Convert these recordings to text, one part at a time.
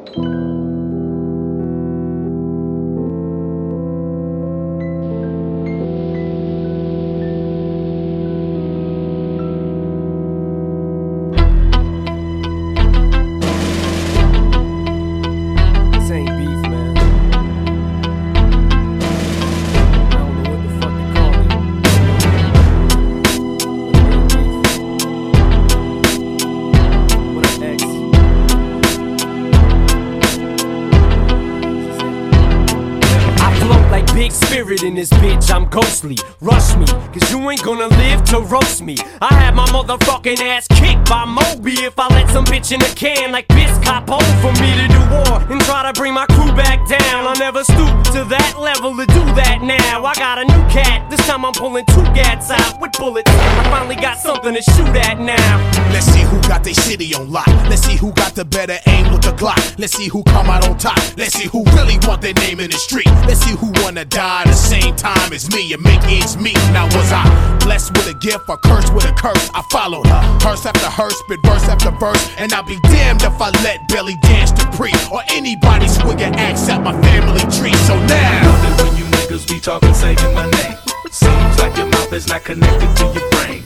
In this bitch, I'm ghostly. Rush me, cause you ain't gonna live to roast me. I had my motherfucking ass kicked by Moby if I let some bitch in a can like Biscop on for me to do war and try to bring my crew back down. I never stoop to that level to do that now. I got a new cat, this time I'm pulling 2 gats out with bullets. I finally got something to shoot at now. Let's see who got their city on lock. Let's see who got the better aim with the Glock. Let's see who come out on top. Let's see who really want their name in the street. Let's see who wanna die the same time as me and make ends meet. Now was I blessed with a gift or cursed with a curse? I followed her, hearse after hearse, spit verse after verse, and I'll be damned if I let Belly Dance to Pre or anybody swing an axe at my family tree. So now, I love it when you niggas be talking, saying my name. Seems like your mouth is not connected to your brain.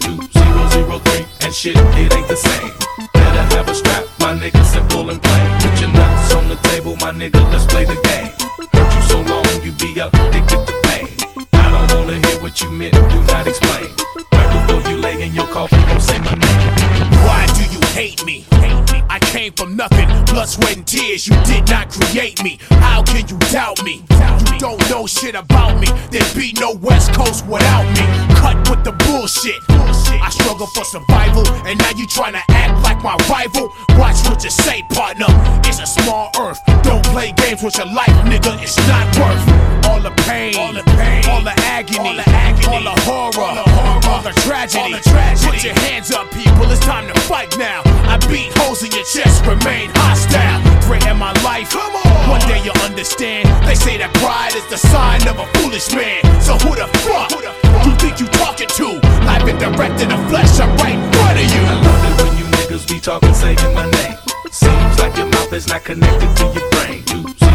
2003 and shit, it ain't the same. Better have a strap, my nigga, simple and plain. Put your nuts on the table, my nigga, let's play the game. Hurt you so long, you be addicted to pain. I don't wanna hear what you meant, do not explain. Right before you lay in your coffin, don't say my name. Why do you hate me? I came from nothing, blood, sweat, and tears. You did not create me. How can you doubt me? You don't know shit about me. There'd be no West Coast without me. Cut with the bullshit. I struggle for survival, and now you tryna act like my rival. Watch what you say, partner. It's a small earth. Don't play games with your life, nigga. It's not worth all the pain, all the agony, all the horror, all the tragedy. Put your hands up, people. It's time to fight now. I beat holes in your chest, remain hostile. Threaten my life. Come on. One day you'll understand. They say that pride is the sign of a foolish man. So who the fuck you think you talking to? Live and direct in the flesh, I'm right in front of you. I love it when you niggas be talking, saying my name. Seems like your mouth is not connected to your brain.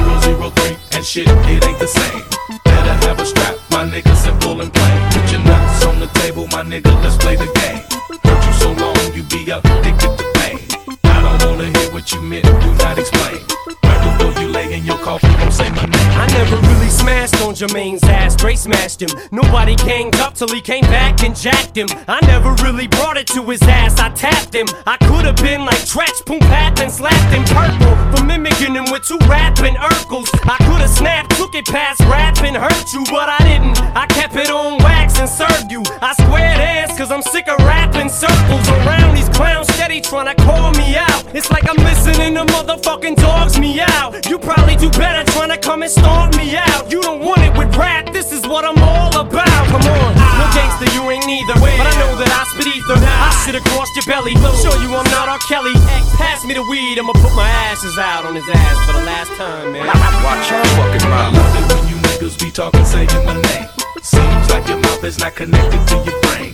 2003 and shit, it ain't the same. Better have a strap, my nigga, simple and plain. Put your nuts on the table, my nigga, let's play the game. Hurt you so long, you be addicted to pain. I don't wanna hear what you meant, do not explain. Right before you lay in your coffin, don't say my name. I never really smashed on Jermaine's ass, straight smashed him. Nobody ganged up till he came back and jacked him. I never really brought it to his ass, I tapped him. I could've been like Tretch, Poom Pat, and slapped him purple for mimicking him with 2 rapping Urkels. I could've snapped, took it past rap and hurt you, but I didn't. I kept it on wax and served you. I squared ass cause I'm sick of rapping circles around these clowns steady tryna call me out. It's like I'm listening to motherfucking dogs me out. You probably do better tryna come and stomp me out. You don't want it with rap, this is what I'm all about. Come on, no gangster, you ain't neither. But I know that I spit ether. I shit across your belly. Show you I'm not R. Kelly. Pass me the weed, I'ma put my ashes out on his ass for the last time, man. Watch your fucking mouth. I love it when you niggas be talking, saying my name. Seems like your mouth is not connected to your brain.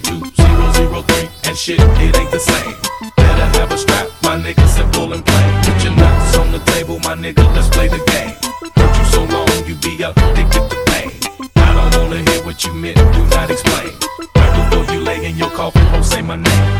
2003 and shit, it ain't the same. Better have a strap, my nigga, simple and plain. Put your nuts on the table, my nigga, let's play the game. Hurt you so long, you be addicted to pain. I don't wanna hear what you meant, do not explain. Right before you lay in your coffin, don't say my name.